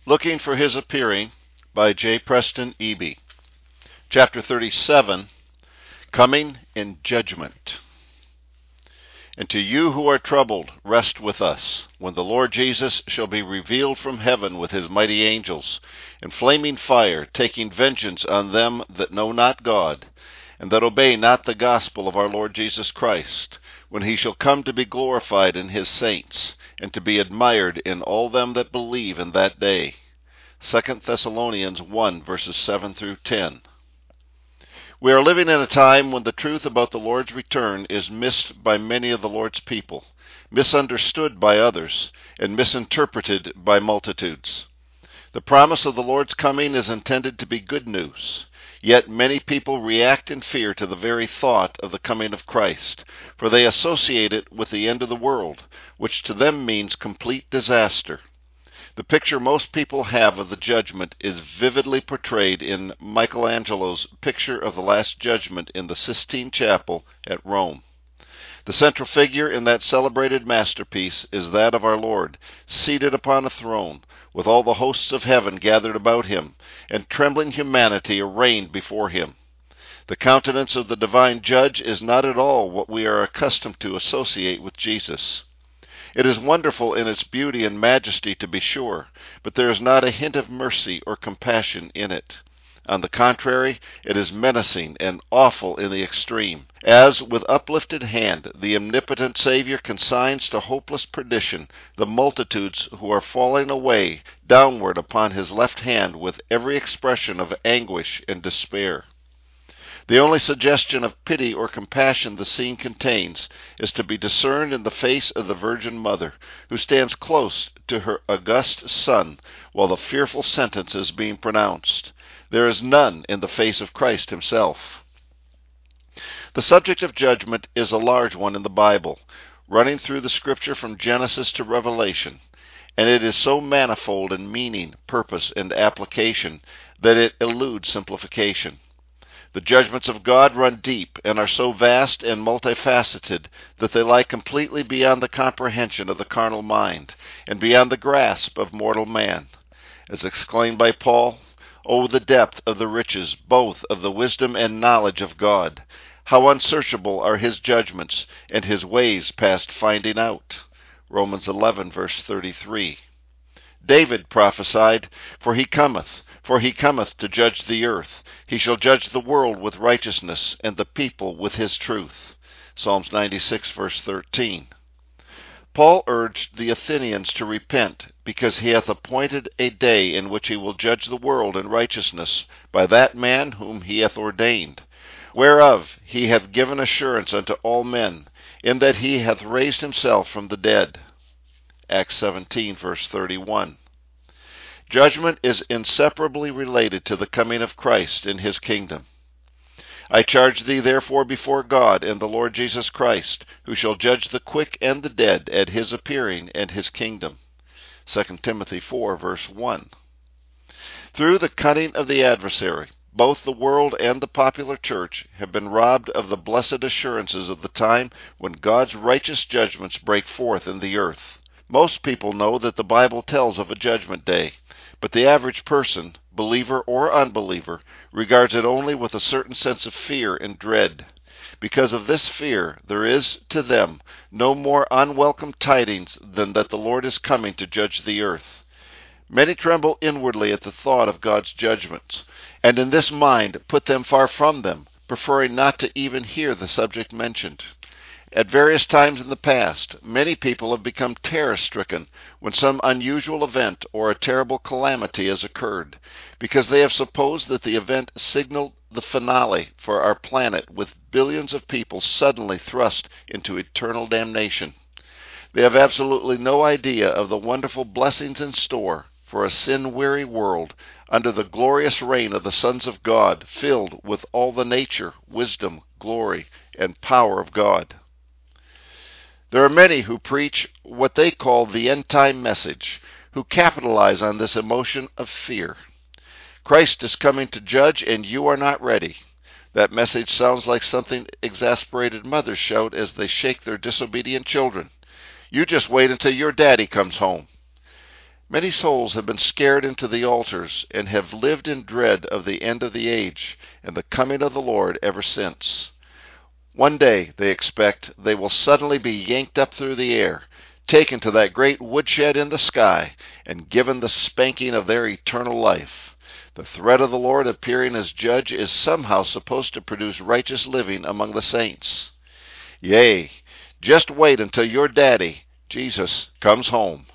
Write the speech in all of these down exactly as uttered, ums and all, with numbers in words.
Looking for His Appearing by J. Preston Eby. Chapter thirty-seven, Coming in Judgment. And to you who are troubled, rest with us, when the Lord Jesus shall be revealed from heaven with his mighty angels, in flaming fire, taking vengeance on them that know not God, and that obey not the gospel of our Lord Jesus Christ, when he shall come to be glorified in his saints, and to be admired in all them that believe in that day. Second Thessalonians one, verses seven through ten. We are living in a time when the truth about the Lord's return is missed by many of the Lord's people, misunderstood by others, and misinterpreted by multitudes. The promise of the Lord's coming is intended to be good news, yet many people react in fear to the very thought of the coming of Christ, for they associate it with the end of the world, which to them means complete disaster. The picture most people have of the judgment is vividly portrayed in Michelangelo's picture of the Last Judgment in the Sistine Chapel at Rome. The central figure in that celebrated masterpiece is that of our Lord, seated upon a throne, with all the hosts of heaven gathered about him, and trembling humanity arraigned before him. The countenance of the divine judge is not at all what we are accustomed to associate with Jesus. It is wonderful in its beauty and majesty, to be sure, but there is not a hint of mercy or compassion in it. On the contrary, it is menacing and awful in the extreme, as, with uplifted hand, the omnipotent Savior consigns to hopeless perdition the multitudes who are falling away downward upon his left hand with every expression of anguish and despair. The only suggestion of pity or compassion the scene contains is to be discerned in the face of the Virgin Mother, who stands close to her august Son while the fearful sentence is being pronounced. There is none in the face of Christ himself. The subject of judgment is a large one in the Bible, running through the Scripture from Genesis to Revelation, and it is so manifold in meaning, purpose, and application that it eludes simplification. The judgments of God run deep and are so vast and multifaceted that they lie completely beyond the comprehension of the carnal mind and beyond the grasp of mortal man. As exclaimed by Paul, "O the depth of the riches, both of the wisdom and knowledge of God! How unsearchable are his judgments, and his ways past finding out." Romans eleven, verse thirty-three. David prophesied, "For he cometh, for he cometh to judge the earth. He shall judge the world with righteousness, and the people with his truth." Psalms ninety-six, verse thirteen. Paul urged the Athenians to repent, because he hath appointed a day in which he will judge the world in righteousness by that man whom he hath ordained, whereof he hath given assurance unto all men, in that he hath raised himself from the dead. Acts seventeen, verse thirty-one. Judgment is inseparably related to the coming of Christ in his kingdom. "I charge thee therefore before God and the Lord Jesus Christ, who shall judge the quick and the dead at his appearing and his kingdom." Second Timothy four, verse one. Through the cunning of the adversary, both the world and the popular church have been robbed of the blessed assurances of the time when God's righteous judgments break forth in the earth. Most people know that the Bible tells of a judgment day, but the average person, believer or unbeliever, regards it only with a certain sense of fear and dread. Because of this fear, there is to them no more unwelcome tidings than that the Lord is coming to judge the earth. Many tremble inwardly at the thought of God's judgments, and in this mind put them far from them, preferring not to even hear the subject mentioned. At various times in the past, many people have become terror-stricken when some unusual event or a terrible calamity has occurred, because they have supposed that the event signaled the finale for our planet, with billions of people suddenly thrust into eternal damnation. They have absolutely no idea of the wonderful blessings in store for a sin-weary world under the glorious reign of the sons of God, filled with all the nature, wisdom, glory, and power of God. There are many who preach what they call the end-time message, who capitalize on this emotion of fear. Christ is coming to judge, and you are not ready. That message sounds like something exasperated mothers shout as they shake their disobedient children. You just wait until your daddy comes home. Many souls have been scared into the altars and have lived in dread of the end of the age and the coming of the Lord ever since. One day, they expect, they will suddenly be yanked up through the air, taken to that great woodshed in the sky, and given the spanking of their eternal life. The threat of the Lord appearing as judge is somehow supposed to produce righteous living among the saints. Yea, just wait until your daddy, Jesus, comes home.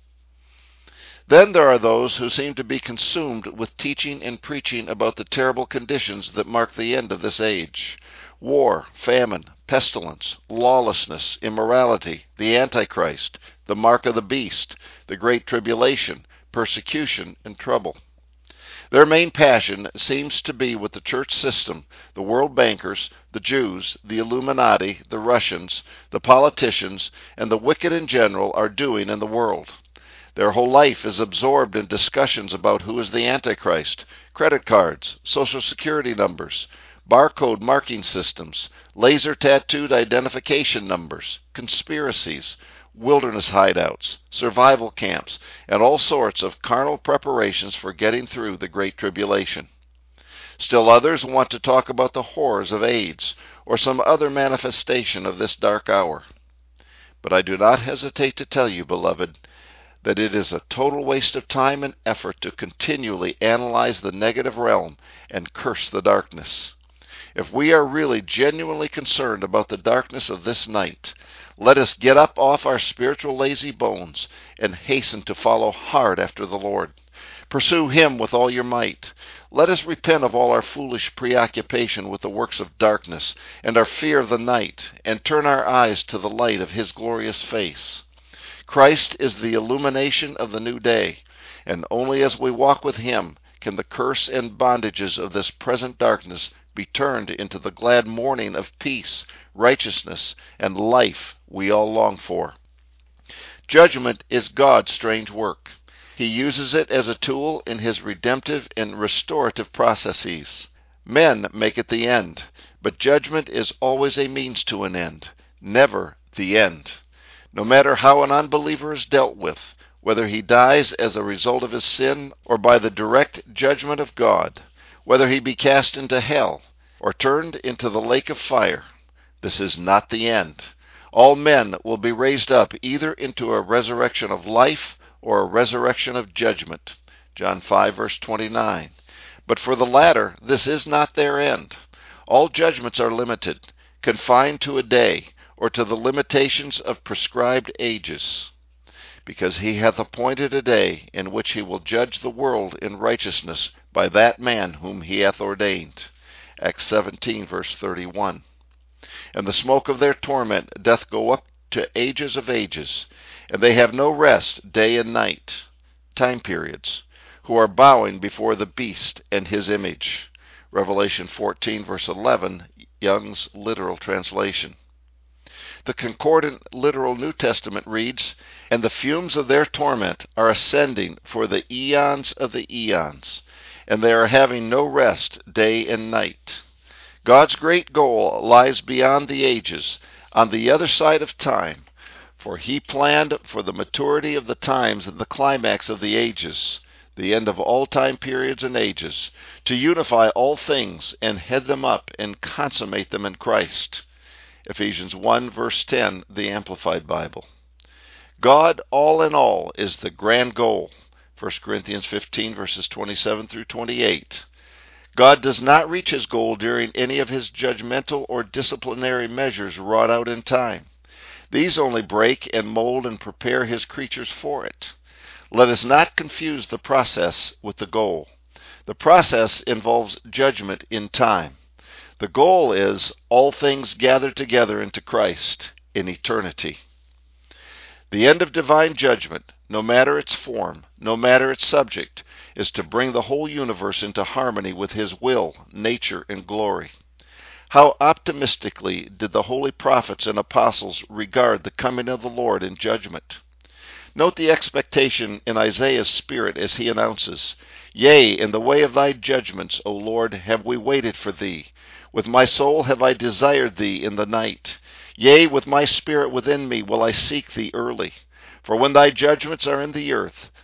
Then there are those who seem to be consumed with teaching and preaching about the terrible conditions that mark the end of this age. War, famine, pestilence, lawlessness, immorality, the Antichrist, the mark of the beast, the great tribulation, persecution, and trouble. Their main passion seems to be with the church system, the world bankers, the Jews, the Illuminati, the Russians, the politicians, and the wicked in general are doing in the world. Their whole life is absorbed in discussions about who is the Antichrist, credit cards, social security numbers, barcode marking systems, laser tattooed identification numbers, conspiracies, wilderness hideouts, survival camps, and all sorts of carnal preparations for getting through the Great Tribulation. Still others want to talk about the horrors of AIDS or some other manifestation of this dark hour. But I do not hesitate to tell you, beloved, that it is a total waste of time and effort to continually analyze the negative realm and curse the darkness. If we are really genuinely concerned about the darkness of this night, let us get up off our spiritual lazy bones and hasten to follow hard after the Lord. Pursue Him with all your might. Let us repent of all our foolish preoccupation with the works of darkness and our fear of the night, and turn our eyes to the light of His glorious face. Christ is the illumination of the new day, and only as we walk with Him can the curse and bondages of this present darkness be turned into the glad morning of peace, righteousness, and life we all long for. Judgment is God's strange work. He uses it as a tool in His redemptive and restorative processes. Men make it the end, but judgment is always a means to an end, never the end. No matter how an unbeliever is dealt with, whether he dies as a result of his sin or by the direct judgment of God, whether he be cast into hell or turned into the lake of fire, this is not the end. All men will be raised up either into a resurrection of life or a resurrection of judgment. John five, verse twenty-nine. But for the latter, this is not their end. All judgments are limited, confined to a day, or to the limitations of prescribed ages, because He hath appointed a day in which He will judge the world in righteousness by that man whom He hath ordained. Acts seventeen, verse thirty-one. And the smoke of their torment doth go up to ages of ages, and they have no rest day and night, time periods, who are bowing before the beast and his image. Revelation fourteen, verse eleven, Young's literal translation. The concordant literal New Testament reads, "And the fumes of their torment are ascending for the eons of the eons, and they are having no rest day and night." God's great goal lies beyond the ages, on the other side of time, for He planned for the maturity of the times and the climax of the ages, the end of all time periods and ages, to unify all things and head them up and consummate them in Christ. Ephesians one, verse ten, the Amplified Bible. God, all in all, is the grand goal. First Corinthians fifteen, verses twenty-seven through twenty-eight. God does not reach His goal during any of His judgmental or disciplinary measures wrought out in time. These only break and mold and prepare His creatures for it. Let us not confuse the process with the goal. The process involves judgment in time. The goal is all things gathered together into Christ in eternity. The end of divine judgment, no matter its form, no matter its subject, is to bring the whole universe into harmony with His will, nature, and glory. How optimistically did the holy prophets and apostles regard the coming of the Lord in judgment. Note the expectation in Isaiah's spirit as he announces, "Yea, in the way of thy judgments, O Lord, have we waited for thee. With my soul have I desired thee in the night. Yea, with my spirit within me will I seek thee early. For when thy judgments are in the earth,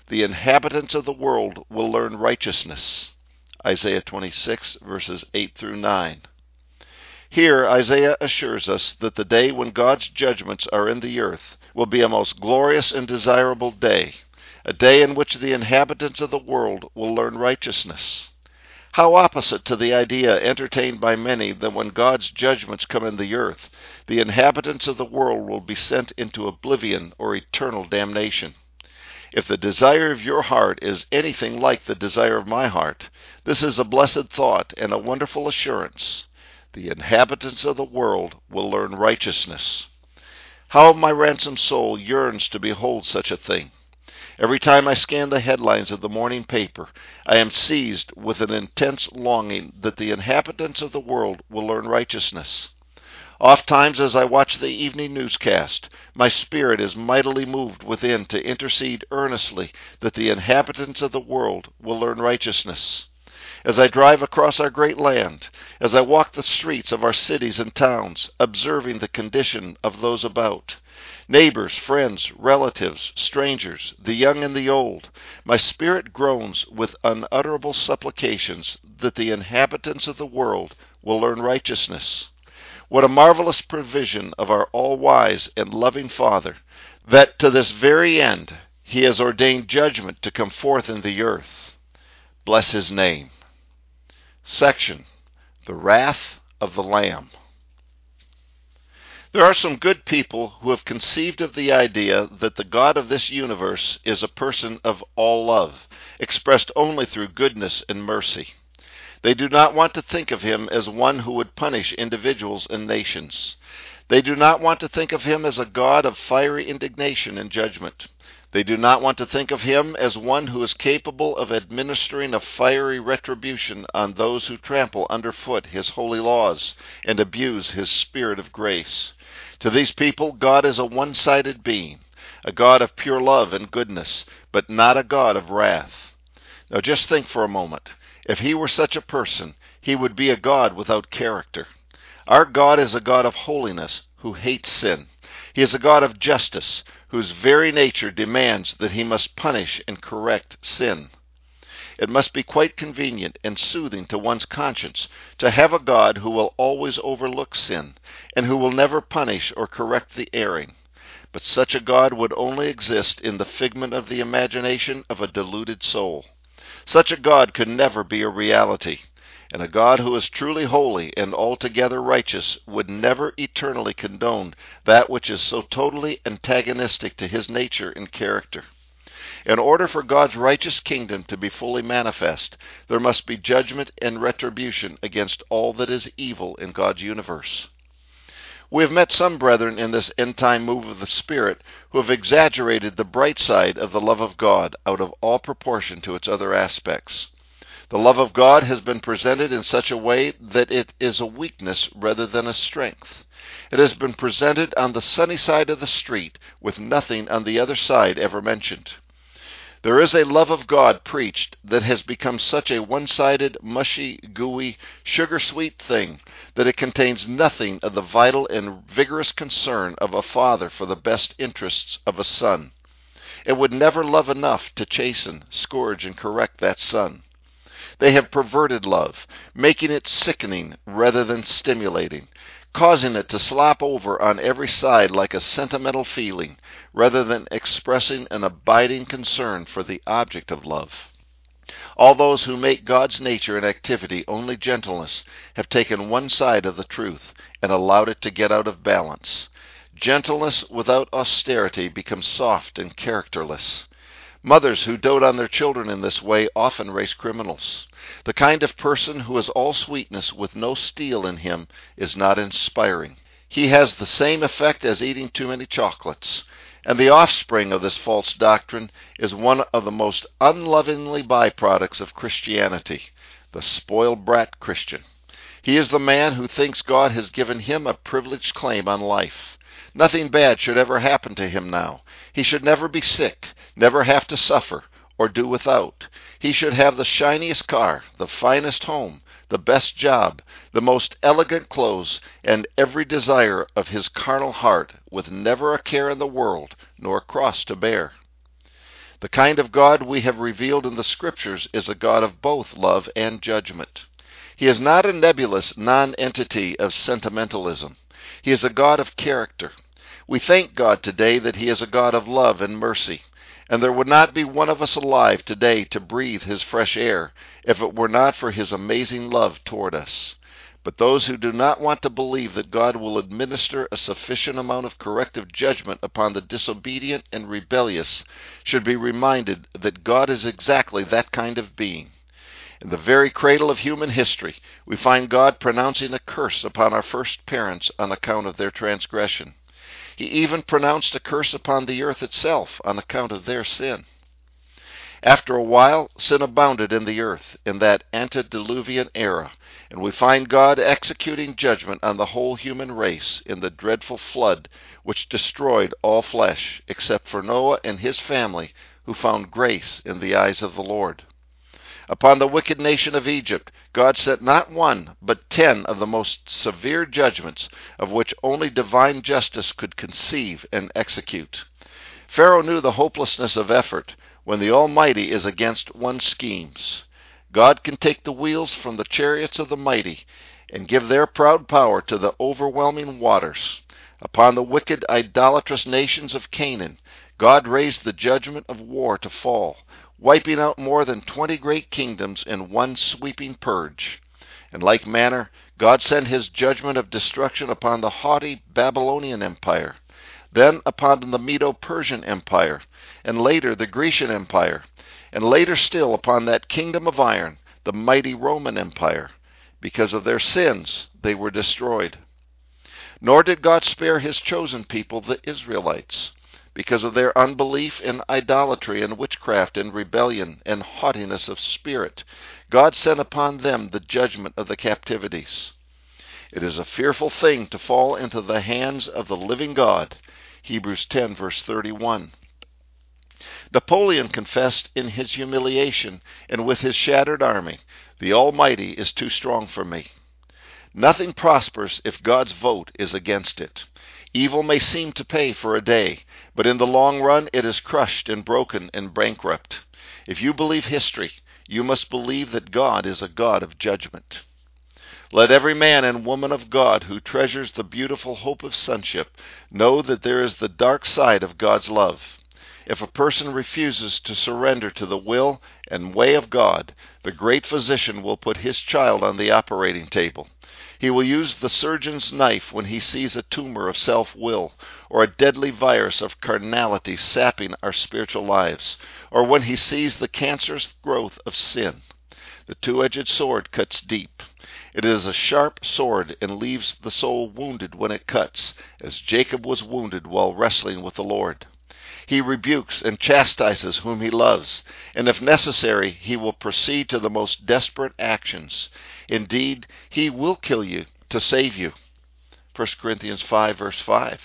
the inhabitants of the world will learn righteousness. Isaiah twenty-six, verses eight through nine. Here, Isaiah assures us that the day when God's judgments are in the earth will be a most glorious and desirable day, a day in which the inhabitants of the world will learn righteousness. How opposite to the idea entertained by many that when God's judgments come in the earth, the inhabitants of the world will be sent into oblivion or eternal damnation. If the desire of your heart is anything like the desire of my heart, this is a blessed thought and a wonderful assurance. The inhabitants of the world will learn righteousness. How my ransomed soul yearns to behold such a thing. Every time I scan the headlines of the morning paper, I am seized with an intense longing that the inhabitants of the world will learn righteousness. Ofttimes as I watch the evening newscast, my spirit is mightily moved within to intercede earnestly that the inhabitants of the world will learn righteousness. As I drive across our great land, as I walk the streets of our cities and towns, observing the condition of those about, neighbors, friends, relatives, strangers, the young and the old, my spirit groans with unutterable supplications that the inhabitants of the world will learn righteousness. What a marvelous provision of our all-wise and loving Father, that to this very end He has ordained judgment to come forth in the earth. Bless His name. Section: The Wrath of the Lamb. There are some good people who have conceived of the idea that the God of this universe is a person of all love, expressed only through goodness and mercy. They do not want to think of Him as one who would punish individuals and nations. They do not want to think of Him as a God of fiery indignation and judgment. They do not want to think of Him as one who is capable of administering a fiery retribution on those who trample underfoot His holy laws and abuse His spirit of grace. To these people, God is a one-sided being, a God of pure love and goodness, but not a God of wrath. Now just think for a moment. If He were such a person, He would be a God without character. Our God is a God of holiness who hates sin. He is a God of justice, whose very nature demands that He must punish and correct sin. It must be quite convenient and soothing to one's conscience to have a God who will always overlook sin, and who will never punish or correct the erring. But such a God would only exist in the figment of the imagination of a deluded soul. Such a God could never be a reality. And a God who is truly holy and altogether righteous would never eternally condone that which is so totally antagonistic to His nature and character. In order for God's righteous kingdom to be fully manifest, there must be judgment and retribution against all that is evil in God's universe. We have met some brethren in this end-time move of the Spirit who have exaggerated the bright side of the love of God out of all proportion to its other aspects. The love of God has been presented in such a way that it is a weakness rather than a strength. It has been presented on the sunny side of the street, with nothing on the other side ever mentioned. There is a love of God preached that has become such a one-sided, mushy, gooey, sugar-sweet thing that it contains nothing of the vital and vigorous concern of a father for the best interests of a son. It would never love enough to chasten, scourge, and correct that son. They have perverted love, making it sickening rather than stimulating, causing it to slop over on every side like a sentimental feeling, rather than expressing an abiding concern for the object of love. All those who make God's nature and activity only gentleness have taken one side of the truth and allowed it to get out of balance. Gentleness without austerity becomes soft and characterless. Mothers who dote on their children in this way often raise criminals. The kind of person who is all sweetness with no steel in him is not inspiring. He has the same effect as eating too many chocolates. And the offspring of this false doctrine is one of the most unlovingly byproducts of Christianity, the spoiled brat Christian. He is the man who thinks God has given him a privileged claim on life. Nothing bad should ever happen to him now. He should never be sick, never have to suffer, or do without. He should have the shiniest car, the finest home, the best job, the most elegant clothes, and every desire of his carnal heart, with never a care in the world, nor a cross to bear. The kind of God we have revealed in the Scriptures is a God of both love and judgment. He is not a nebulous non-entity of sentimentalism. He is a God of character. We thank God today that He is a God of love and mercy, and there would not be one of us alive today to breathe His fresh air if it were not for His amazing love toward us. But those who do not want to believe that God will administer a sufficient amount of corrective judgment upon the disobedient and rebellious should be reminded that God is exactly that kind of being. In the very cradle of human history, we find God pronouncing a curse upon our first parents on account of their transgression. He even pronounced a curse upon the earth itself on account of their sin. After a while, sin abounded in the earth in that antediluvian era, and we find God executing judgment on the whole human race in the dreadful flood which destroyed all flesh, except for Noah and his family, who found grace in the eyes of the Lord. Upon the wicked nation of Egypt, God sent not one, but ten of the most severe judgments, of which only divine justice could conceive and execute. Pharaoh knew the hopelessness of effort when the Almighty is against one's schemes. God can take the wheels from the chariots of the mighty and give their proud power to the overwhelming waters. Upon the wicked, idolatrous nations of Canaan, God raised the judgment of war to fall, wiping out more than twenty great kingdoms in one sweeping purge. In like manner, God sent His judgment of destruction upon the haughty Babylonian Empire, then upon the Medo-Persian Empire, and later the Grecian Empire, and later still upon that kingdom of iron, the mighty Roman Empire. Because of their sins, they were destroyed. Nor did God spare His chosen people, the Israelites. Because of their unbelief and idolatry and witchcraft and rebellion and haughtiness of spirit, God sent upon them the judgment of the captivities. It is a fearful thing to fall into the hands of the living God. Hebrews ten, verse thirty-one. Napoleon confessed in his humiliation and with his shattered army, "The Almighty is too strong for me." Nothing prospers if God's vote is against it. Evil may seem to pay for a day, but in the long run it is crushed and broken and bankrupt. If you believe history, you must believe that God is a God of judgment. Let every man and woman of God who treasures the beautiful hope of sonship know that there is the dark side of God's love. If a person refuses to surrender to the will and way of God, the great physician will put his child on the operating table. He will use the surgeon's knife when he sees a tumor of self-will, or a deadly virus of carnality sapping our spiritual lives, or when he sees the cancerous growth of sin. The two-edged sword cuts deep. It is a sharp sword and leaves the soul wounded when it cuts, as Jacob was wounded while wrestling with the Lord. He rebukes and chastises whom he loves, and if necessary, he will proceed to the most desperate actions. Indeed, he will kill you to save you. First Corinthians five, verse five.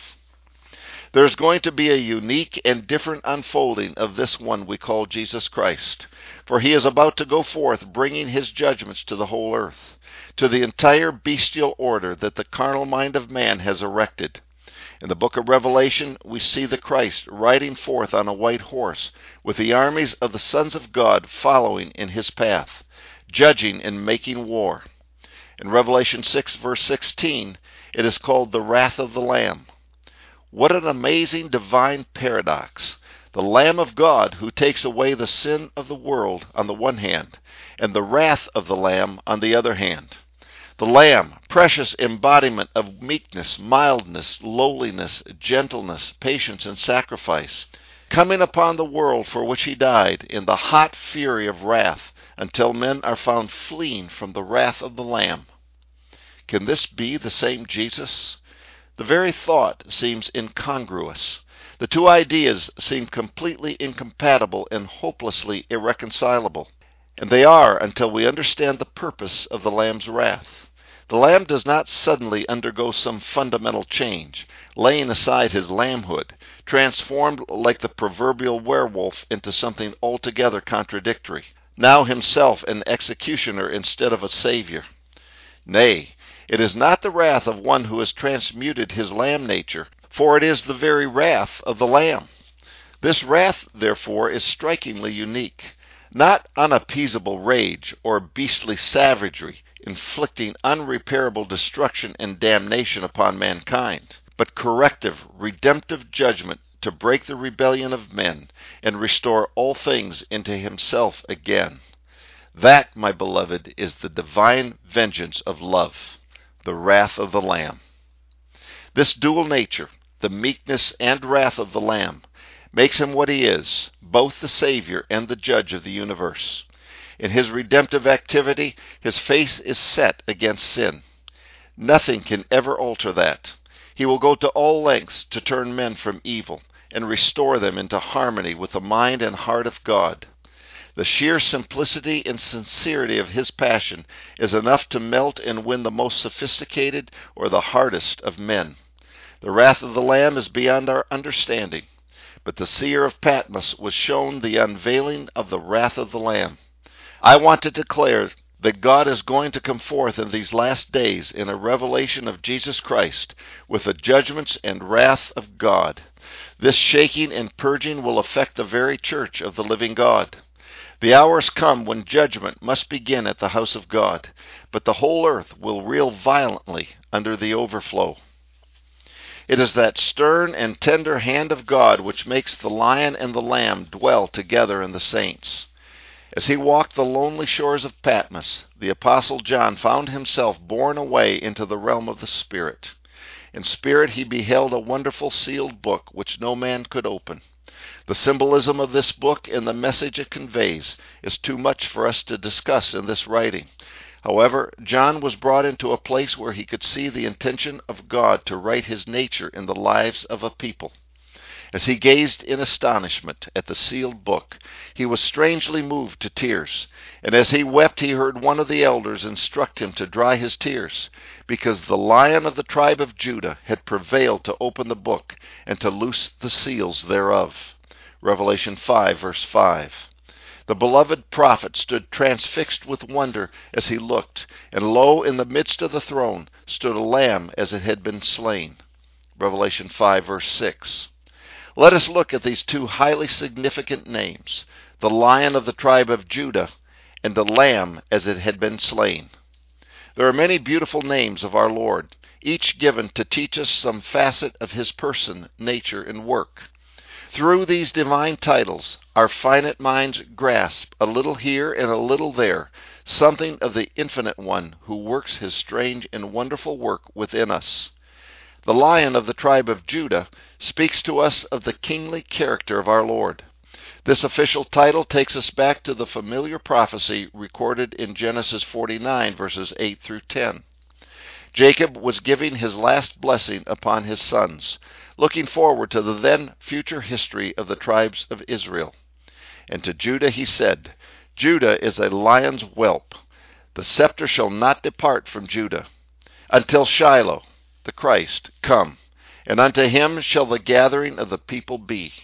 There is going to be a unique and different unfolding of this one we call Jesus Christ, for he is about to go forth bringing his judgments to the whole earth, to the entire bestial order that the carnal mind of man has erected. In the book of Revelation, we see the Christ riding forth on a white horse, with the armies of the sons of God following in his path, judging and making war. In Revelation six, verse sixteen, it is called the wrath of the Lamb. What an amazing divine paradox! The Lamb of God who takes away the sin of the world on the one hand, and the wrath of the Lamb on the other hand. The Lamb, precious embodiment of meekness, mildness, lowliness, gentleness, patience, and sacrifice, coming upon the world for which he died in the hot fury of wrath, until men are found fleeing from the wrath of the Lamb. Can this be the same Jesus? The very thought seems incongruous. The two ideas seem completely incompatible and hopelessly irreconcilable. And they are until we understand the purpose of the Lamb's wrath. The Lamb does not suddenly undergo some fundamental change, laying aside his lambhood, transformed like the proverbial werewolf into something altogether contradictory, now himself an executioner instead of a savior. Nay, it is not the wrath of one who has transmuted his lamb nature, for it is the very wrath of the Lamb. This wrath, therefore, is strikingly unique. Not unappeasable rage or beastly savagery, inflicting unrepairable destruction and damnation upon mankind, but corrective, redemptive judgment to break the rebellion of men and restore all things into himself again. That, my beloved, is the divine vengeance of love, the wrath of the Lamb. This dual nature, the meekness and wrath of the Lamb, makes him what he is, both the Savior and the Judge of the universe. In his redemptive activity, his face is set against sin. Nothing can ever alter that. He will go to all lengths to turn men from evil and restore them into harmony with the mind and heart of God. The sheer simplicity and sincerity of his passion is enough to melt and win the most sophisticated or the hardest of men. The wrath of the Lamb is beyond our understanding. But the seer of Patmos was shown the unveiling of the wrath of the Lamb. I want to declare that God is going to come forth in these last days in a revelation of Jesus Christ with the judgments and wrath of God. This shaking and purging will affect the very church of the living God. The hours come when judgment must begin at the house of God, but the whole earth will reel violently under the overflow. It is that stern and tender hand of God which makes the lion and the lamb dwell together in the saints. As he walked the lonely shores of Patmos, the Apostle John found himself borne away into the realm of the Spirit. In spirit he beheld a wonderful sealed book which no man could open. The symbolism of this book and the message it conveys is too much for us to discuss in this writing. However, John was brought into a place where he could see the intention of God to write his nature in the lives of a people. As he gazed in astonishment at the sealed book, he was strangely moved to tears, and as he wept he heard one of the elders instruct him to dry his tears, because the Lion of the tribe of Judah had prevailed to open the book and to loose the seals thereof. Revelation five, verse five. The beloved prophet stood transfixed with wonder as he looked, and lo, in the midst of the throne stood a lamb as it had been slain. Revelation five, verse six. Let us look at these two highly significant names, the Lion of the tribe of Judah and the Lamb as it had been slain. There are many beautiful names of our Lord, each given to teach us some facet of his person, nature, and work. Through these divine titles, our finite minds grasp a little here and a little there, something of the Infinite One who works his strange and wonderful work within us. The Lion of the tribe of Judah speaks to us of the kingly character of our Lord. This official title takes us back to the familiar prophecy recorded in Genesis forty-nine, verses eight through ten. Jacob was giving his last blessing upon his sons, looking forward to the then future history of the tribes of Israel. And to Judah he said, Judah is a lion's whelp. The scepter shall not depart from Judah, until Shiloh, the Christ, come, and unto him shall the gathering of the people be.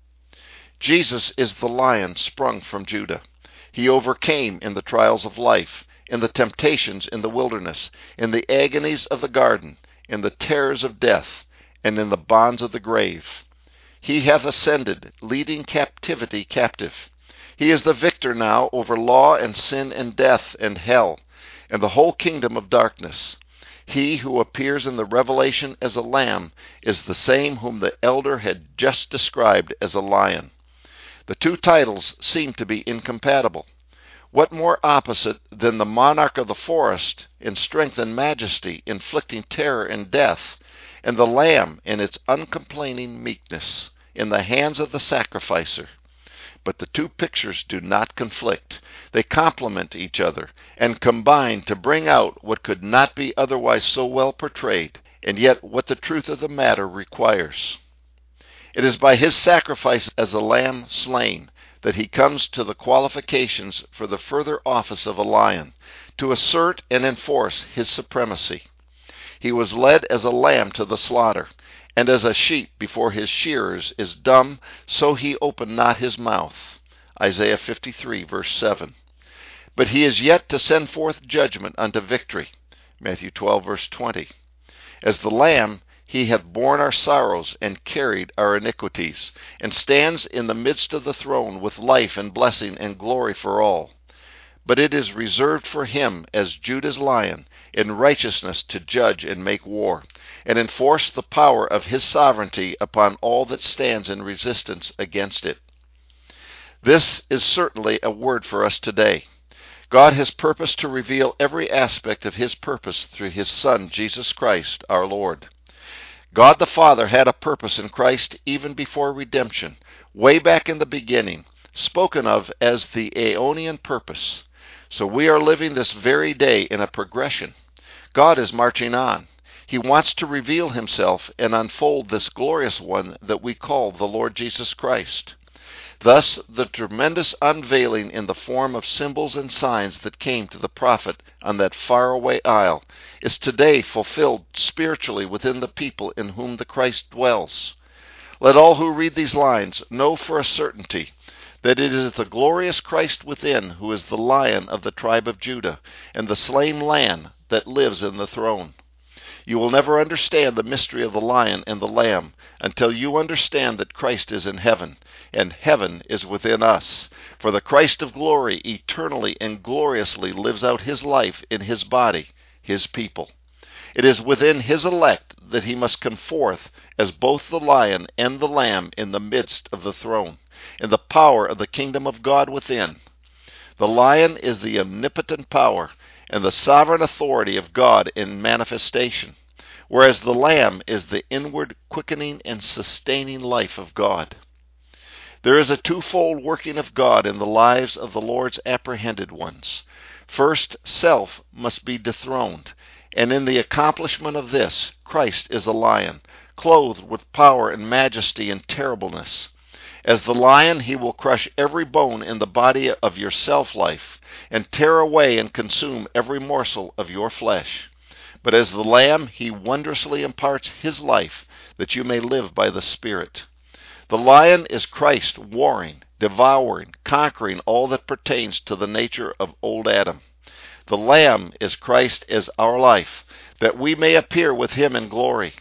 Jesus is the lion sprung from Judah. He overcame in the trials of life, in the temptations in the wilderness, in the agonies of the garden, in the terrors of death, and in the bonds of the grave. He hath ascended, leading captivity captive. He is the victor now over law and sin and death and hell, and the whole kingdom of darkness. He who appears in the Revelation as a lamb is the same whom the elder had just described as a lion. The two titles seem to be incompatible. What more opposite than the monarch of the forest in strength and majesty, inflicting terror and death, and the lamb in its uncomplaining meekness in the hands of the sacrificer? But the two pictures do not conflict. They complement each other and combine to bring out what could not be otherwise so well portrayed, and yet what the truth of the matter requires. It is by his sacrifice as a lamb slain that he comes to the qualifications for the further office of a lion, to assert and enforce his supremacy. He was led as a lamb to the slaughter, and as a sheep before his shearers is dumb, so he opened not his mouth. Isaiah fifty-three, verse seven. But he is yet to send forth judgment unto victory. Matthew twelve, verse twenty. As the lamb, he hath borne our sorrows and carried our iniquities, and stands in the midst of the throne with life and blessing and glory for all. But it is reserved for him as Judah's lion in righteousness to judge and make war, and enforce the power of his sovereignty upon all that stands in resistance against it. This is certainly a word for us today. God has purposed to reveal every aspect of his purpose through his Son, Jesus Christ, our Lord. God the Father had a purpose in Christ even before redemption, way back in the beginning, spoken of as the Aeonian purpose. So we are living this very day in a progression. God is marching on. He wants to reveal himself and unfold this glorious one that we call the Lord Jesus Christ. Thus, the tremendous unveiling in the form of symbols and signs that came to the prophet on that faraway isle is today fulfilled spiritually within the people in whom the Christ dwells. Let all who read these lines know for a certainty that it is the glorious Christ within who is the Lion of the tribe of Judah and the slain Lamb that lives in the throne. You will never understand the mystery of the Lion and the Lamb until you understand that Christ is in heaven, and heaven is within us. For the Christ of glory eternally and gloriously lives out his life in his body, his people. It is within his elect that he must come forth as both the Lion and the Lamb in the midst of the throne, in the power of the kingdom of God within. The Lion is the omnipotent power and the sovereign authority of God in manifestation, whereas the Lamb is the inward quickening and sustaining life of God. There is a twofold working of God in the lives of the Lord's apprehended ones. First, self must be dethroned, and in the accomplishment of this, Christ is a lion, clothed with power and majesty and terribleness. As the lion, he will crush every bone in the body of your self-life, and tear away and consume every morsel of your flesh. But as the Lamb, he wondrously imparts his life, that you may live by the Spirit. The Lion is Christ warring, devouring, conquering all that pertains to the nature of old Adam. The Lamb is Christ as our life, that we may appear with him in glory.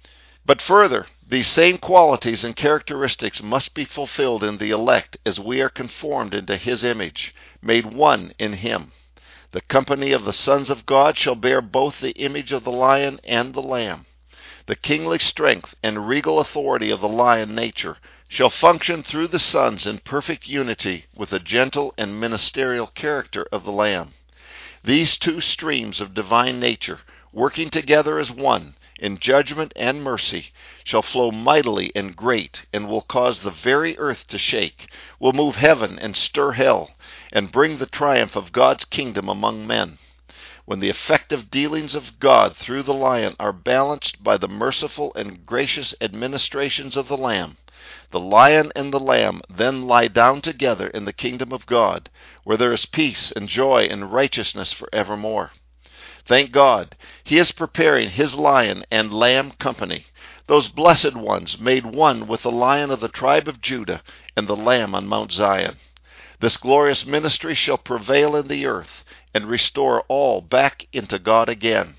But further, these same qualities and characteristics must be fulfilled in the elect as we are conformed into his image, made one in him. The company of the sons of God shall bear both the image of the Lion and the Lamb. The kingly strength and regal authority of the Lion nature shall function through the sons in perfect unity with the gentle and ministerial character of the Lamb. These two streams of divine nature, working together as one, in judgment and mercy, shall flow mightily and great, and will cause the very earth to shake, will move heaven and stir hell, and bring the triumph of God's kingdom among men. When the effective dealings of God through the Lion are balanced by the merciful and gracious administrations of the Lamb, the Lion and the Lamb then lie down together in the kingdom of God, where there is peace and joy and righteousness forevermore. Thank God, he is preparing his Lion and Lamb company, those blessed ones made one with the Lion of the tribe of Judah and the Lamb on Mount Zion. This glorious ministry shall prevail in the earth and restore all back into God again.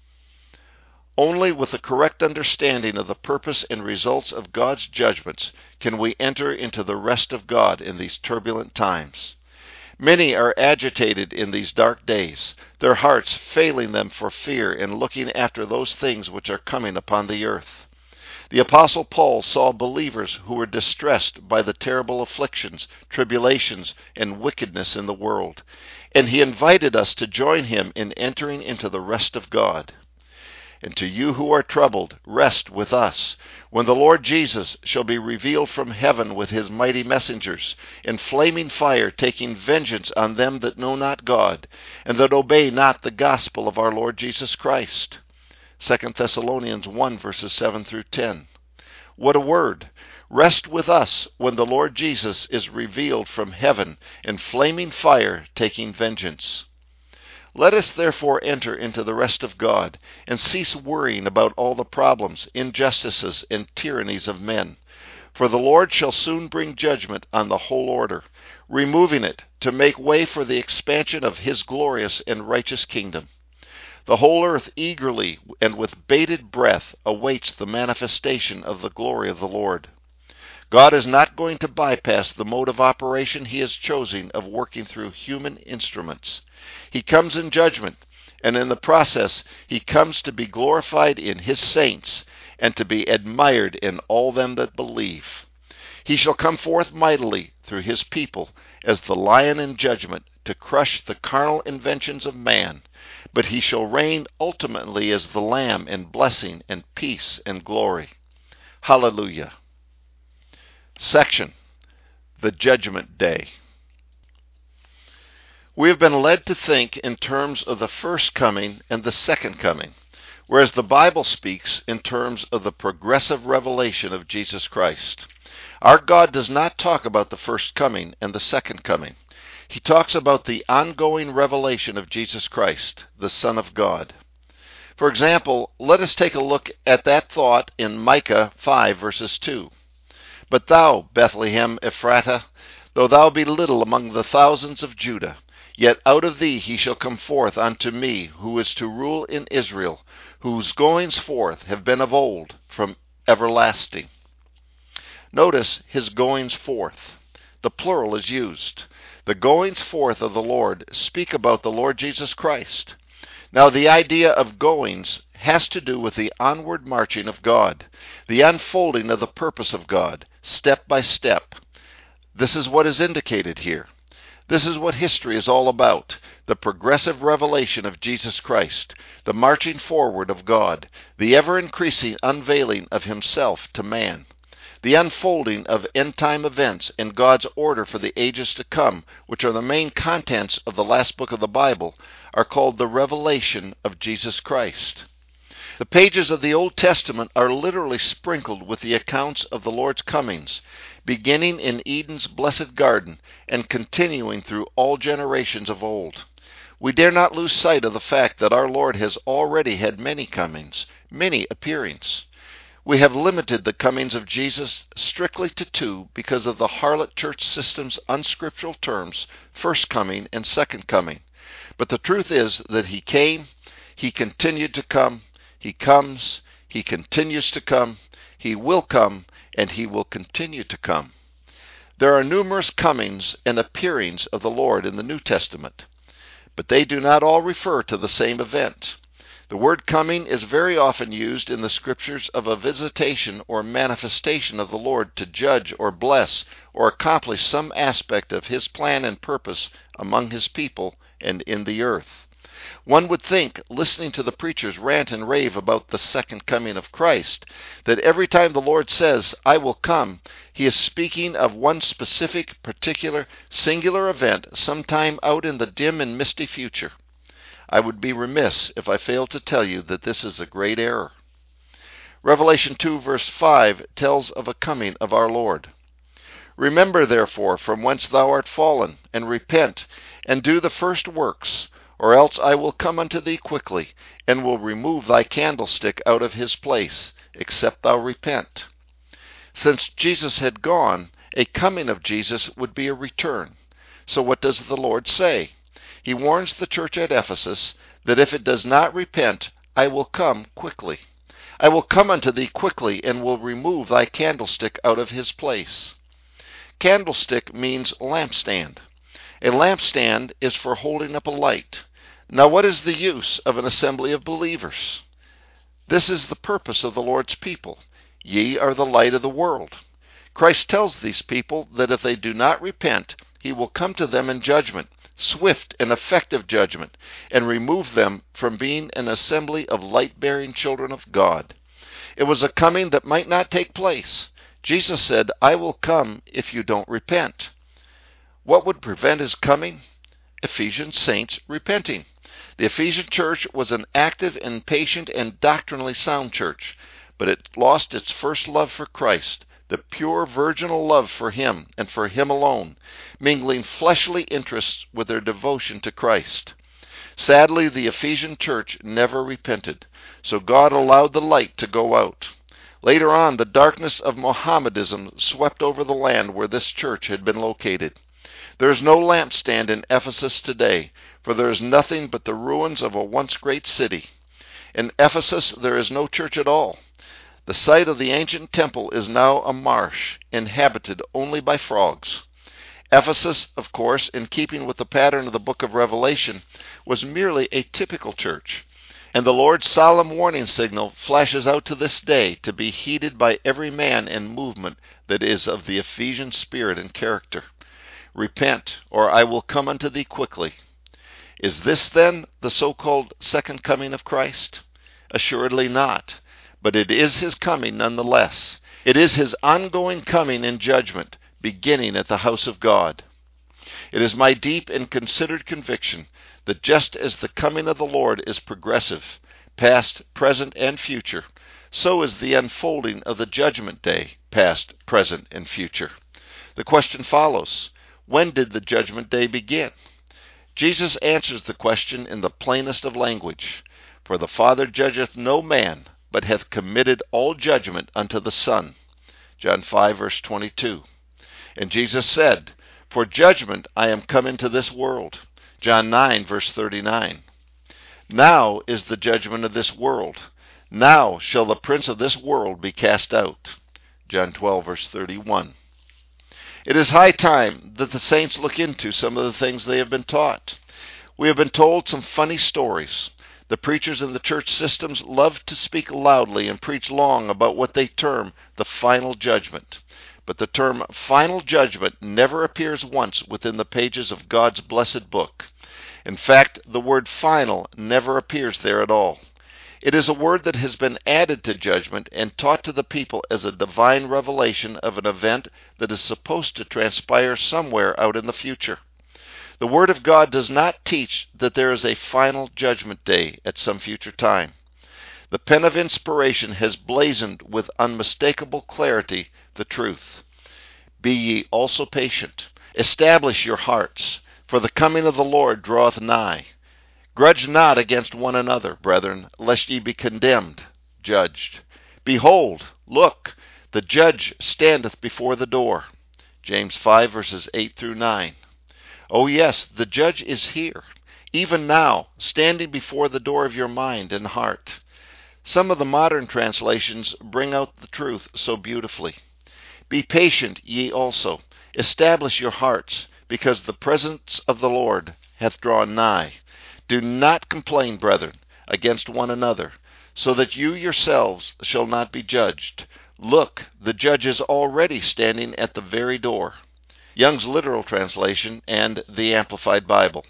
Only with a correct understanding of the purpose and results of God's judgments can we enter into the rest of God in these turbulent times. Many are agitated in these dark days, their hearts failing them for fear and looking after those things which are coming upon the earth. The Apostle Paul saw believers who were distressed by the terrible afflictions, tribulations, and wickedness in the world, and he invited us to join him in entering into the rest of God. And to you who are troubled, rest with us, when the Lord Jesus shall be revealed from heaven with his mighty messengers, in flaming fire, taking vengeance on them that know not God, and that obey not the gospel of our Lord Jesus Christ. Second Thessalonians one, verses seven through ten. What a word! Rest with us when the Lord Jesus is revealed from heaven in flaming fire, taking vengeance. Let us therefore enter into the rest of God, and cease worrying about all the problems, injustices, and tyrannies of men. For the Lord shall soon bring judgment on the whole order, removing it to make way for the expansion of his glorious and righteous kingdom. The whole earth eagerly and with bated breath awaits the manifestation of the glory of the Lord. God is not going to bypass the mode of operation he is choosing of working through human instruments. He comes in judgment, and in the process he comes to be glorified in his saints and to be admired in all them that believe. He shall come forth mightily through his people as the lion in judgment to crush the carnal inventions of man, but he shall reign ultimately as the Lamb in blessing and peace and glory. Hallelujah. Section: The Judgment Day. We have been led to think in terms of the first coming and the second coming, whereas the Bible speaks in terms of the progressive revelation of Jesus Christ. Our God does not talk about the first coming and the second coming. He talks about the ongoing revelation of Jesus Christ, the Son of God. For example, let us take a look at that thought in Micah five, verses two. But thou, Bethlehem Ephratah, though thou be little among the thousands of Judah, yet out of thee he shall come forth unto me, who is to rule in Israel, whose goings forth have been of old, from everlasting. Notice his goings forth. The plural is used. The goings forth of the Lord speak about the Lord Jesus Christ. Now the idea of goings has to do with the onward marching of God, the unfolding of the purpose of God, step by step. This is what is indicated here. This is what history is all about, the progressive revelation of Jesus Christ, the marching forward of God, the ever-increasing unveiling of himself to man, the unfolding of end-time events in God's order for the ages to come, which are the main contents of the last book of the Bible, are called the revelation of Jesus Christ. The pages of the Old Testament are literally sprinkled with the accounts of the Lord's comings, beginning in Eden's blessed garden and continuing through all generations of old. We dare not lose sight of the fact that our Lord has already had many comings, many appearings. We have limited the comings of Jesus strictly to two because of the harlot church system's unscriptural terms, first coming and second coming. But the truth is that he came, he continued to come, he comes, he continues to come, he will come, and he will continue to come. There are numerous comings and appearings of the Lord in the New Testament, but they do not all refer to the same event. The word coming is very often used in the scriptures of a visitation or manifestation of the Lord to judge or bless or accomplish some aspect of his plan and purpose among his people and in the earth. One would think, listening to the preachers rant and rave about the second coming of Christ, that every time the Lord says, "I will come," he is speaking of one specific, particular, singular event sometime out in the dim and misty future. I would be remiss if I failed to tell you that this is a great error. Revelation two verse five tells of a coming of our Lord. "Remember therefore from whence thou art fallen, and repent, and do the first works, or else I will come unto thee quickly, and will remove thy candlestick out of his place, except thou repent." Since Jesus had gone, a coming of Jesus would be a return. So what does the Lord say? He warns the church at Ephesus that if it does not repent, I will come quickly. I will come unto thee quickly, and will remove thy candlestick out of his place. Candlestick means lampstand. A lampstand is for holding up a light. Now what is the use of an assembly of believers? This is the purpose of the Lord's people. Ye are the light of the world. Christ tells these people that if they do not repent, he will come to them in judgment, swift and effective judgment, and remove them from being an assembly of light-bearing children of God. It was a coming that might not take place. Jesus said, "I will come if you don't repent." What would prevent his coming? Ephesian saints repenting. The Ephesian church was an active and patient and doctrinally sound church, but it lost its first love for Christ, the pure virginal love for him and for him alone, mingling fleshly interests with their devotion to Christ. Sadly, the Ephesian church never repented, so God allowed the light to go out. Later on, the darkness of Mohammedanism swept over the land where this church had been located. There is no lampstand in Ephesus today, for there is nothing but the ruins of a once great city. In Ephesus there is no church at all. The site of the ancient temple is now a marsh, inhabited only by frogs. Ephesus, of course, in keeping with the pattern of the book of Revelation, was merely a typical church, and the Lord's solemn warning signal flashes out to this day to be heeded by every man and movement that is of the Ephesian spirit and character. Repent, or I will come unto thee quickly. Is this, then, the so-called second coming of Christ? Assuredly not, but it is his coming nonetheless. It is his ongoing coming in judgment, beginning at the house of God. It is my deep and considered conviction that just as the coming of the Lord is progressive, past, present, and future, so is the unfolding of the judgment day, past, present, and future. The question follows, when did the judgment day begin? Jesus answers the question in the plainest of language. For the Father judgeth no man, but hath committed all judgment unto the Son. John five, verse twenty-two. And Jesus said, For judgment I am come into this world. John nine, verse thirty-nine. Now is the judgment of this world. Now shall the prince of this world be cast out. John twelve, verse thirty-one. It is high time that the saints look into some of the things they have been taught. We have been told some funny stories. The preachers in the church systems love to speak loudly and preach long about what they term the final judgment. But the term final judgment never appears once within the pages of God's blessed book. In fact, the word final never appears there at all. It is a word that has been added to judgment and taught to the people as a divine revelation of an event that is supposed to transpire somewhere out in the future. The Word of God does not teach that there is a final judgment day at some future time. The pen of inspiration has blazoned with unmistakable clarity the truth. Be ye also patient. Establish your hearts, for the coming of the Lord draweth nigh. Grudge not against one another, brethren, lest ye be condemned, judged. Behold, look, the judge standeth before the door. James five, verses eight through nine. Oh yes, the judge is here, even now, standing before the door of your mind and heart. Some of the modern translations bring out the truth so beautifully. Be patient, ye also. Establish your hearts, because the presence of the Lord hath drawn nigh. Do not complain, brethren, against one another, so that you yourselves shall not be judged. Look, the judge is already standing at the very door. Young's literal translation and the Amplified Bible.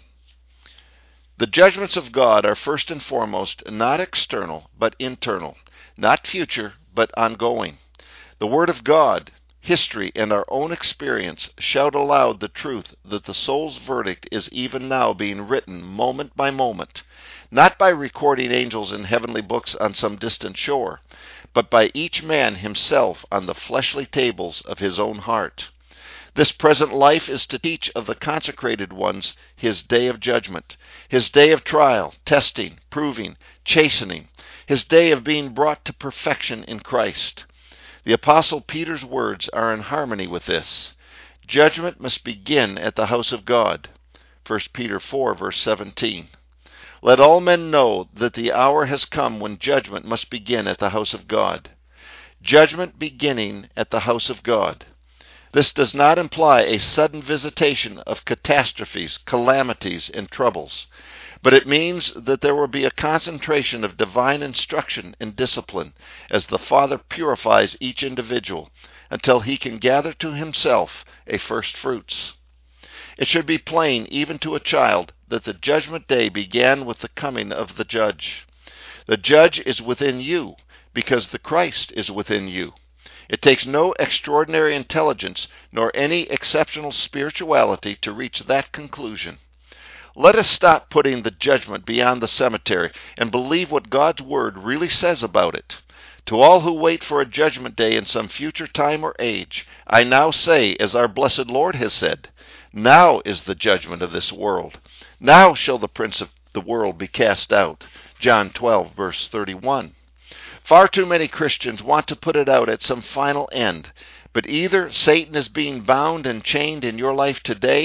The judgments of God are first and foremost not external, but internal, not future, but ongoing. The Word of God, history, and our own experience shout aloud the truth that the soul's verdict is even now being written moment by moment, not by recording angels in heavenly books on some distant shore, but by each man himself on the fleshly tables of his own heart. This present life is to teach of the consecrated ones his day of judgment, his day of trial, testing, proving, chastening, his day of being brought to perfection in Christ. The Apostle Peter's words are in harmony with this. Judgment must begin at the house of God. First Peter four, verse seventeen. Let all men know that the hour has come when judgment must begin at the house of God. Judgment beginning at the house of God. This does not imply a sudden visitation of catastrophes, calamities, and troubles, but it means that there will be a concentration of divine instruction and discipline as the Father purifies each individual until he can gather to himself a first fruits. It should be plain even to a child that the judgment day began with the coming of the judge. The judge is within you because the Christ is within you. It takes no extraordinary intelligence nor any exceptional spirituality to reach that conclusion. Let us stop putting the judgment beyond the cemetery and believe what God's Word really says about it. To all who wait for a judgment day in some future time or age, I now say, as our blessed Lord has said, now is the judgment of this world. Now shall the prince of the world be cast out. John twelve, verse thirty-one. Far too many Christians want to put it out at some final end, but either Satan is being bound and chained in your life today,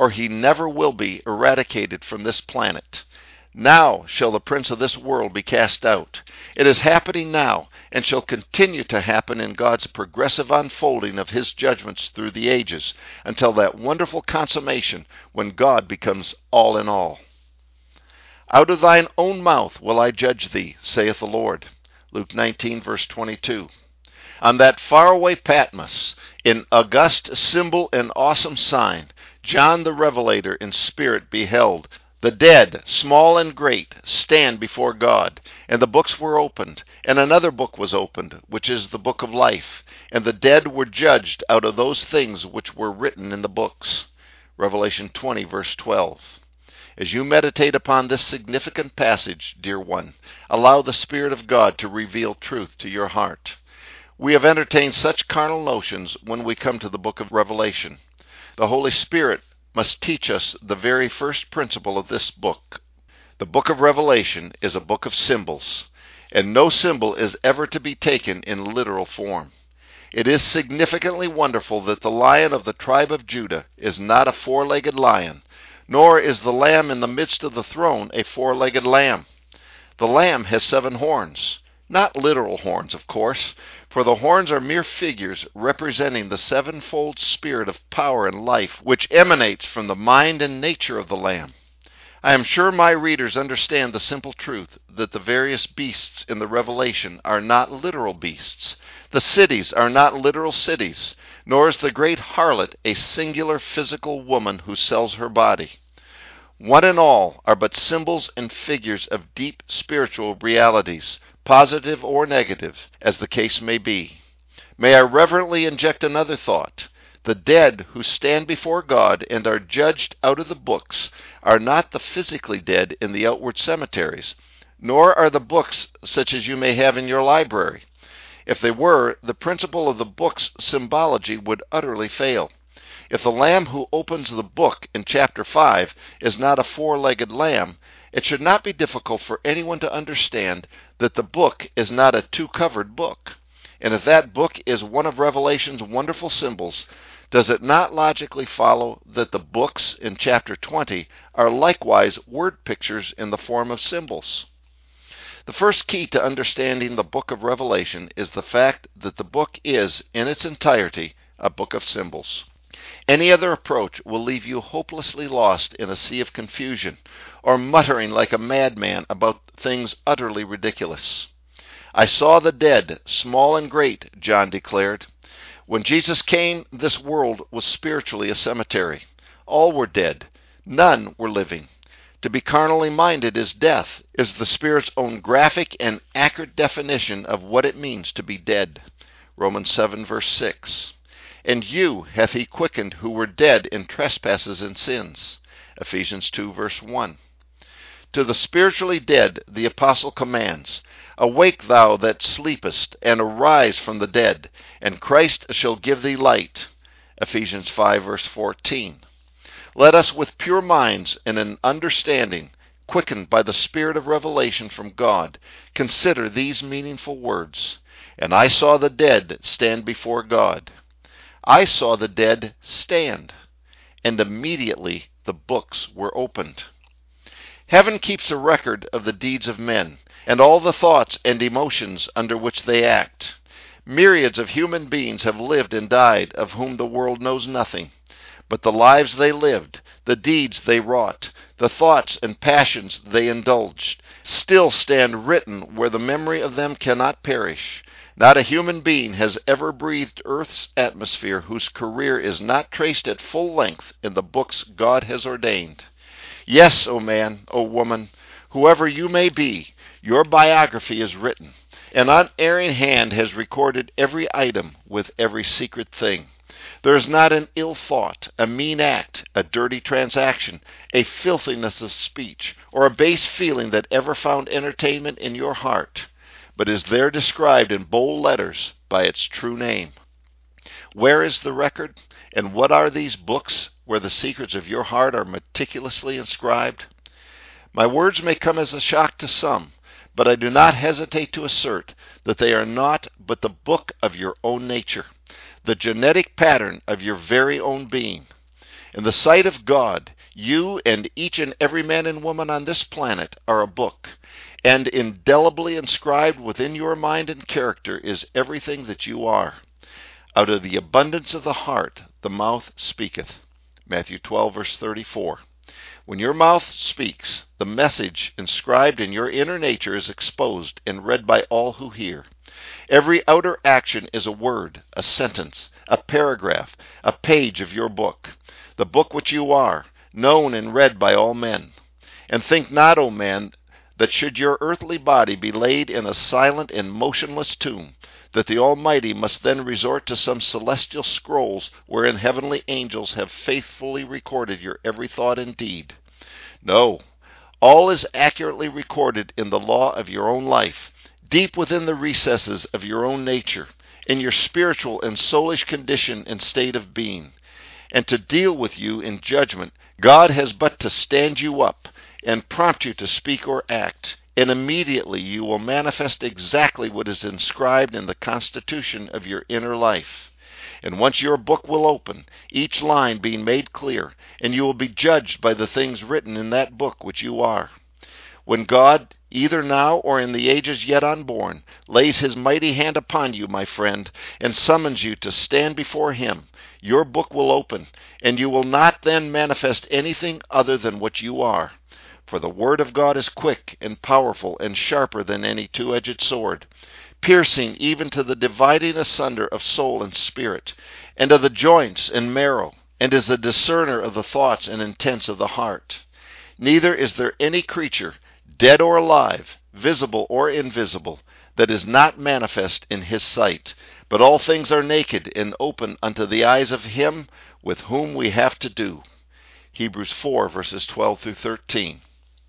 or he never will be eradicated from this planet. Now shall the prince of this world be cast out. It is happening now, and shall continue to happen in God's progressive unfolding of his judgments through the ages, until that wonderful consummation when God becomes all in all. Out of thine own mouth will I judge thee, saith the Lord. Luke nineteen, verse twenty-two. On that faraway Patmos, in august symbol and awesome sign, John the Revelator in spirit beheld the dead, small and great, stand before God, and the books were opened, and another book was opened, which is the book of life, and the dead were judged out of those things which were written in the books. Revelation twenty, verse twelve. As you meditate upon this significant passage, dear one, allow the Spirit of God to reveal truth to your heart. We have entertained such carnal notions when we come to the book of Revelation. The Holy Spirit must teach us the very first principle of this book. The book of Revelation is a book of symbols, and no symbol is ever to be taken in literal form. It is significantly wonderful that the Lion of the tribe of Judah is not a four-legged lion, nor is the Lamb in the midst of the throne a four-legged lamb. The Lamb has seven horns. Not literal horns, of course, for the horns are mere figures representing the sevenfold spirit of power and life which emanates from the mind and nature of the Lamb. I am sure my readers understand the simple truth that the various beasts in the Revelation are not literal beasts. The cities are not literal cities, nor is the great harlot a singular physical woman who sells her body. One and all are but symbols and figures of deep spiritual realities, positive or negative, as the case may be. May I reverently inject another thought. The dead who stand before God and are judged out of the books are not the physically dead in the outward cemeteries, nor are the books such as you may have in your library. If they were, the principle of the book's symbology would utterly fail. If the lamb who opens the book in chapter five is not a four-legged lamb, it should not be difficult for anyone to understand that the book is not a two-covered book. And if that book is one of Revelation's wonderful symbols, does it not logically follow that the books in chapter twenty are likewise word pictures in the form of symbols? The first key to understanding the book of Revelation is the fact that the book is, in its entirety, a book of symbols. Any other approach will leave you hopelessly lost in a sea of confusion, or muttering like a madman about things utterly ridiculous. I saw the dead, small and great, John declared. When Jesus came, this world was spiritually a cemetery. All were dead. None were living. To be carnally minded is death, is the Spirit's own graphic and accurate definition of what it means to be dead. Romans seven, verse six. And you hath he quickened who were dead in trespasses and sins. Ephesians two, verse one. To the spiritually dead the apostle commands, Awake thou that sleepest, and arise from the dead, and Christ shall give thee light. Ephesians five, verse fourteen. Let us with pure minds and an understanding, quickened by the Spirit of revelation from God, consider these meaningful words. And I saw the dead stand before God. I saw the dead stand, and immediately the books were opened. Heaven keeps a record of the deeds of men, and all the thoughts and emotions under which they act. Myriads of human beings have lived and died, of whom the world knows nothing. But the lives they lived, the deeds they wrought, the thoughts and passions they indulged, still stand written where the memory of them cannot perish. Not a human being has ever breathed earth's atmosphere whose career is not traced at full length in the books God has ordained. Yes, O man, O woman, whoever you may be, your biography is written. An unerring hand has recorded every item with every secret thing. There is not an ill thought, a mean act, a dirty transaction, a filthiness of speech, or a base feeling that ever found entertainment in your heart, but is there described in bold letters by its true name. Where is the record, and what are these books where the secrets of your heart are meticulously inscribed? My words may come as a shock to some, but I do not hesitate to assert that they are naught but the book of your own nature, the genetic pattern of your very own being. In the sight of God, you and each and every man and woman on this planet are a book, and indelibly inscribed within your mind and character is everything that you are. Out of the abundance of the heart, the mouth speaketh. Matthew twelve, verse thirty-four. When your mouth speaks, the message inscribed in your inner nature is exposed and read by all who hear. Every outer action is a word, a sentence, a paragraph, a page of your book, the book which you are, known and read by all men. And think not, O man, that should your earthly body be laid in a silent and motionless tomb, that the Almighty must then resort to some celestial scrolls wherein heavenly angels have faithfully recorded your every thought and deed. No, all is accurately recorded in the law of your own life, deep within the recesses of your own nature, in your spiritual and soulish condition and state of being. And to deal with you in judgment, God has but to stand you up and prompt you to speak or act, and immediately you will manifest exactly what is inscribed in the constitution of your inner life. And once your book will open, each line being made clear, and you will be judged by the things written in that book which you are. When God, either now or in the ages yet unborn, lays his mighty hand upon you, my friend, and summons you to stand before him, your book will open, and you will not then manifest anything other than what you are. For the word of God is quick and powerful and sharper than any two-edged sword, piercing even to the dividing asunder of soul and spirit, and of the joints and marrow, and is a discerner of the thoughts and intents of the heart. Neither is there any creature, dead or alive, visible or invisible, that is not manifest in his sight, but all things are naked and open unto the eyes of him with whom we have to do. Hebrews four, verses twelve through thirteen.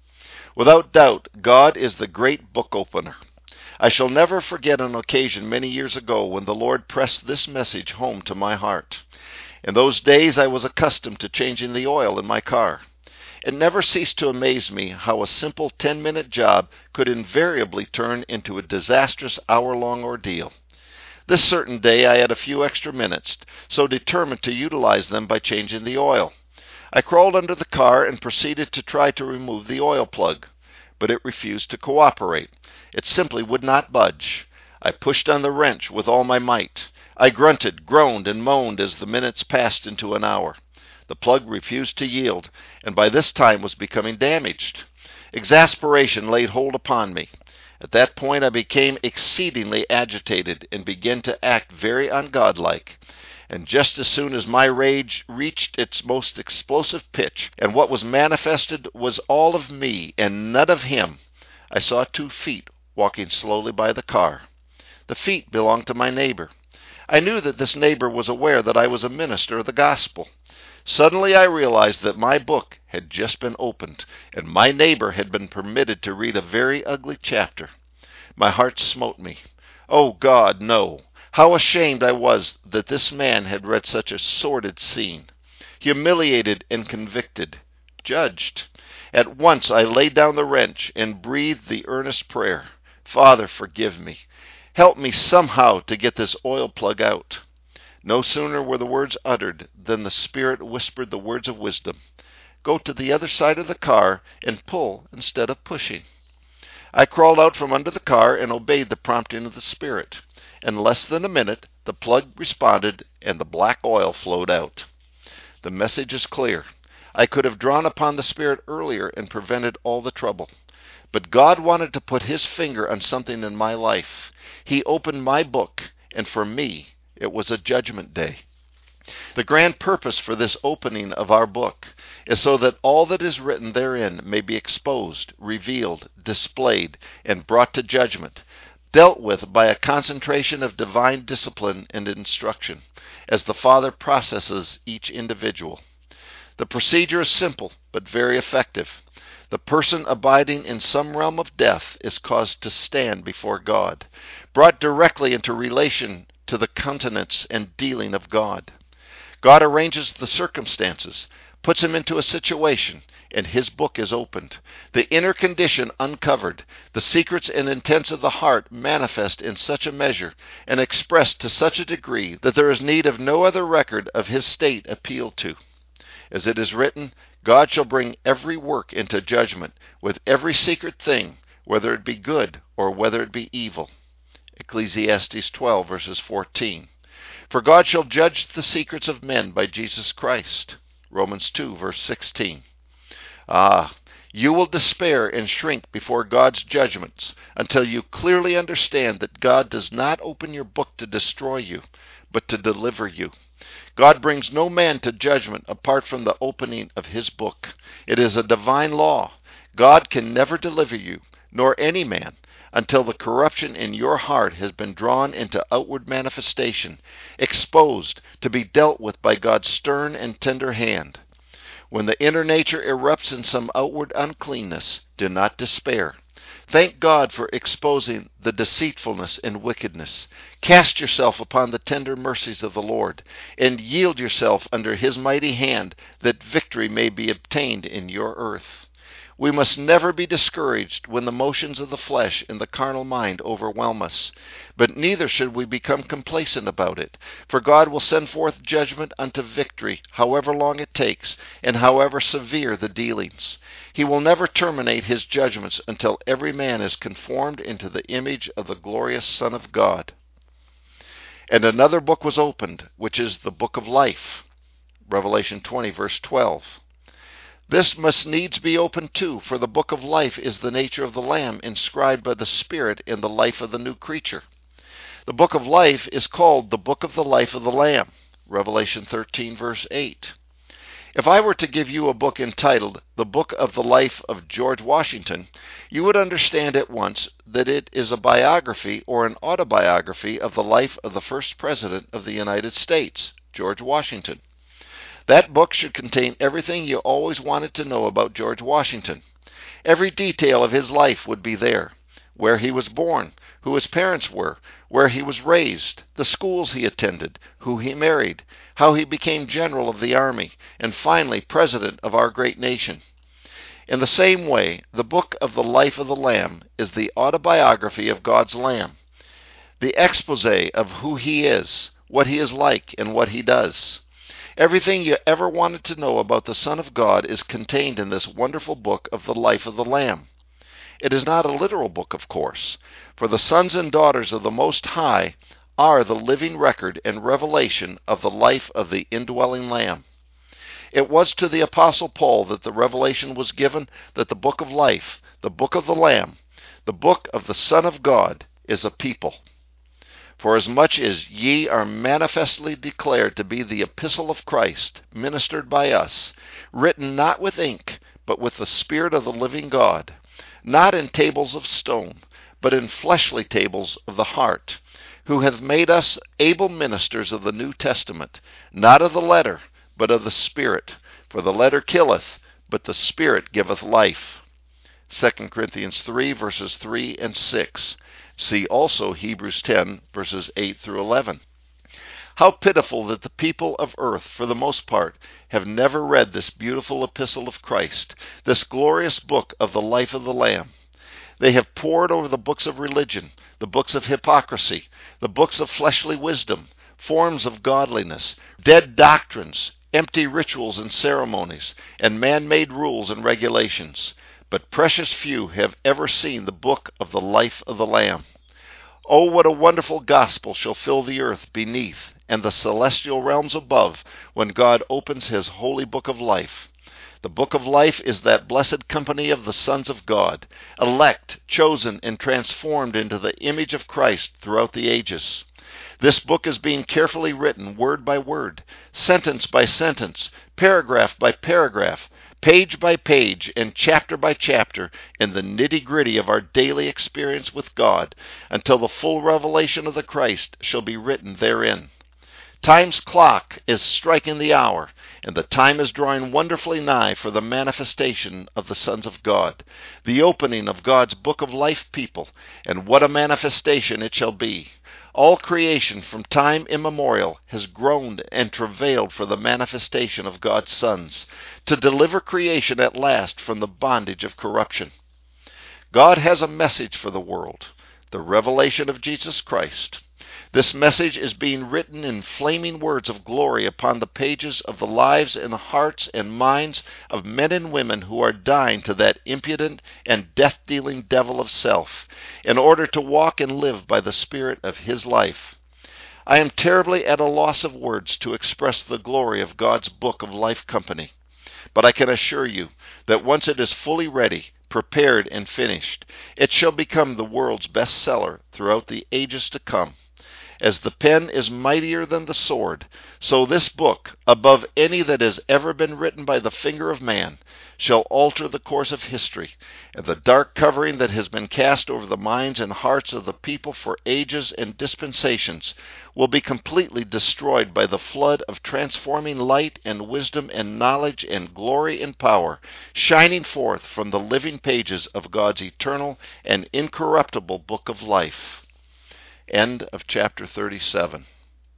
Without doubt, God is the great book opener. I shall never forget an occasion many years ago when the Lord pressed this message home to my heart. In those days I was accustomed to changing the oil in my car. It never ceased to amaze me how a simple ten-minute job could invariably turn into a disastrous hour-long ordeal. This certain day I had a few extra minutes, so determined to utilize them by changing the oil. I crawled under the car and proceeded to try to remove the oil plug, but it refused to cooperate. It simply would not budge. I pushed on the wrench with all my might. I grunted, groaned, and moaned as the minutes passed into an hour. The plug refused to yield, and by this time was becoming damaged. Exasperation laid hold upon me. At that point I became exceedingly agitated and began to act very ungodlike. And just as soon as my rage reached its most explosive pitch, and what was manifested was all of me and none of him, I saw two feet walking slowly by the car. The feet belonged to my neighbor. I knew that this neighbor was aware that I was a minister of the gospel. Suddenly I realized that my book had just been opened, and my neighbor had been permitted to read a very ugly chapter. My heart smote me. Oh God, no! How ashamed I was that this man had read such a sordid scene. Humiliated and convicted. Judged. At once I laid down the wrench and breathed the earnest prayer. Father, forgive me. Help me somehow to get this oil plug out. No sooner were the words uttered than the Spirit whispered the words of wisdom. Go to the other side of the car and pull instead of pushing. I crawled out from under the car and obeyed the prompting of the Spirit. In less than a minute, the plug responded and the black oil flowed out. The message is clear. I could have drawn upon the Spirit earlier and prevented all the trouble. But God wanted to put his finger on something in my life. He opened my book, and for me, it was a judgment day. The grand purpose for this opening of our book is so that all that is written therein may be exposed, revealed, displayed, and brought to judgment, dealt with by a concentration of divine discipline and instruction, as the Father processes each individual. The procedure is simple, but very effective. The person abiding in some realm of death is caused to stand before God, brought directly into relation to the countenance and dealing of God. God arranges the circumstances, puts him into a situation, and his book is opened. The inner condition uncovered, the secrets and intents of the heart manifest in such a measure and expressed to such a degree that there is need of no other record of his state appealed to. As it is written, God shall bring every work into judgment, with every secret thing, whether it be good or whether it be evil. Ecclesiastes twelve, verses fourteen. For God shall judge the secrets of men by Jesus Christ. Romans two, verse sixteen. Ah, you will despair and shrink before God's judgments until you clearly understand that God does not open your book to destroy you, but to deliver you. God brings no man to judgment apart from the opening of his book. It is a divine law. God can never deliver you, nor any man, until the corruption in your heart has been drawn into outward manifestation, exposed to be dealt with by God's stern and tender hand. When the inner nature erupts in some outward uncleanness, do not despair. Thank God for exposing the deceitfulness and wickedness. Cast yourself upon the tender mercies of the Lord, and yield yourself under his mighty hand, that victory may be obtained in your earth. We must never be discouraged when the motions of the flesh and the carnal mind overwhelm us, but neither should we become complacent about it, for God will send forth judgment unto victory, however long it takes, and however severe the dealings. He will never terminate his judgments until every man is conformed into the image of the glorious Son of God. And another book was opened, which is the book of life. Revelation twenty, verse twelve. This must needs be opened too, for the book of life is the nature of the Lamb, inscribed by the Spirit in the life of the new creature. The book of life is called the book of the life of the Lamb. Revelation thirteen, verse eight. If I were to give you a book entitled The Book of the Life of George Washington, you would understand at once that it is a biography or an autobiography of the life of the first President of the United States, George Washington. That book should contain everything you always wanted to know about George Washington. Every detail of his life would be there. Where he was born, who his parents were, where he was raised, the schools he attended, who he married, how he became general of the army, and finally president of our great nation. In the same way, the book of the life of the Lamb is the autobiography of God's Lamb, the expose of who he is, what he is like, and what he does. Everything you ever wanted to know about the Son of God is contained in this wonderful book of the life of the Lamb. It is not a literal book, of course, for the sons and daughters of the Most High are the living record and revelation of the life of the indwelling Lamb. It was to the Apostle Paul that the revelation was given that the book of life, the book of the Lamb, the book of the Son of God, is a people. Forasmuch as ye are manifestly declared to be the epistle of Christ, ministered by us, written not with ink, but with the Spirit of the living God, not in tables of stone, but in fleshly tables of the heart, who hath made us able ministers of the New Testament, not of the letter, but of the Spirit. For the letter killeth, but the Spirit giveth life. Second Corinthians three, verses three and six. See also Hebrews ten, verses eight through eleven. How pitiful that the people of earth, for the most part, have never read this beautiful epistle of Christ, this glorious book of the life of the Lamb. They have pored over the books of religion, the books of hypocrisy, the books of fleshly wisdom, forms of godliness, dead doctrines, empty rituals and ceremonies, and man-made rules and regulations. But precious few have ever seen the book of the life of the Lamb. Oh, what a wonderful gospel shall fill the earth beneath and the celestial realms above when God opens his holy book of life. The book of life is that blessed company of the sons of God, elect, chosen, and transformed into the image of Christ throughout the ages. This book is being carefully written word by word, sentence by sentence, paragraph by paragraph, page by page, and chapter by chapter, in the nitty-gritty of our daily experience with God, until the full revelation of the Christ shall be written therein. Time's clock is striking the hour, and the time is drawing wonderfully nigh for the manifestation of the sons of God, the opening of God's book of life people, and what a manifestation it shall be. All creation from time immemorial has groaned and travailed for the manifestation of God's sons, to deliver creation at last from the bondage of corruption. God has a message for the world, the revelation of Jesus Christ. This message is being written in flaming words of glory upon the pages of the lives and the hearts and minds of men and women who are dying to that impudent and death-dealing devil of self, in order to walk and live by the spirit of his life. I am terribly at a loss of words to express the glory of God's Book of Life Company, but I can assure you that once it is fully ready, prepared, and finished, it shall become the world's best seller throughout the ages to come. As the pen is mightier than the sword, so this book, above any that has ever been written by the finger of man, shall alter the course of history, and the dark covering that has been cast over the minds and hearts of the people for ages and dispensations will be completely destroyed by the flood of transforming light and wisdom and knowledge and glory and power, shining forth from the living pages of God's eternal and incorruptible book of life. End of chapter thirty-seven.